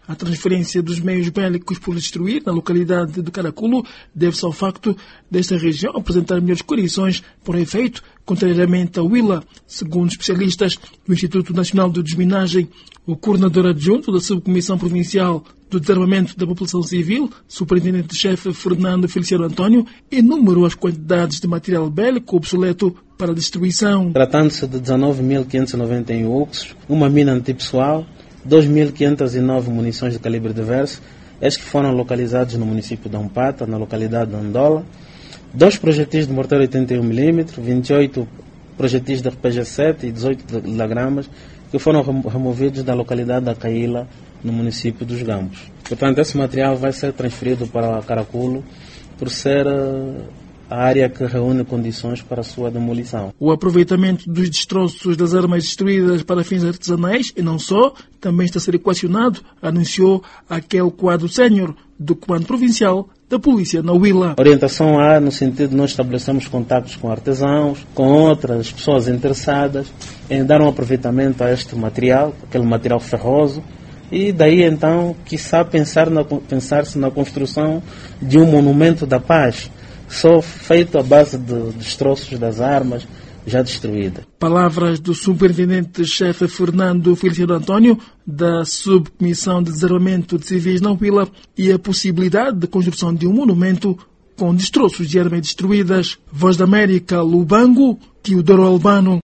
A transferência dos meios bélicos por destruir na localidade de Caraculo deve-se ao facto desta região apresentar melhores condições para o efeito, contrariamente à Huila. Segundo especialistas do Instituto Nacional de Desminagem, o coordenador adjunto da Subcomissão Provincial do Desarmamento da População Civil, superintendente-chefe Fernando Feliciano António, enumerou as quantidades de material bélico obsoleto para destruição. Tratando-se de 19.591 UCs, uma mina antipessoal, 2.509 munições de calibre diverso, estes que foram localizados no município de Ampata, na localidade de Andola, 2 projetis de morteiro 81mm, 28 projetis de RPG-7 e 18 de lagramas, que foram removidos da localidade da Caíla, no município dos Gambos. Portanto, esse material vai ser transferido para Caraculo por ser a área que reúne condições para a sua demolição. O aproveitamento dos destroços das armas destruídas para fins artesanais e não só, também está a ser equacionado, anunciou aquele quadro sénior do Comando Provincial da Polícia na Huila. A orientação há no sentido de nós estabelecermos contactos com artesãos, com outras pessoas interessadas em dar um aproveitamento a este material, aquele material ferroso, e daí então, quiçá pensar-se na construção de um monumento da paz, só feito à base de destroços das armas já destruídas. Palavras do superintendente-chefe Fernando Feliciano António, da Subcomissão de Desarmamento de Civis na Huila, e a possibilidade de construção de um monumento com destroços de armas destruídas. Voz da América, Lubango, Teodoro Albano.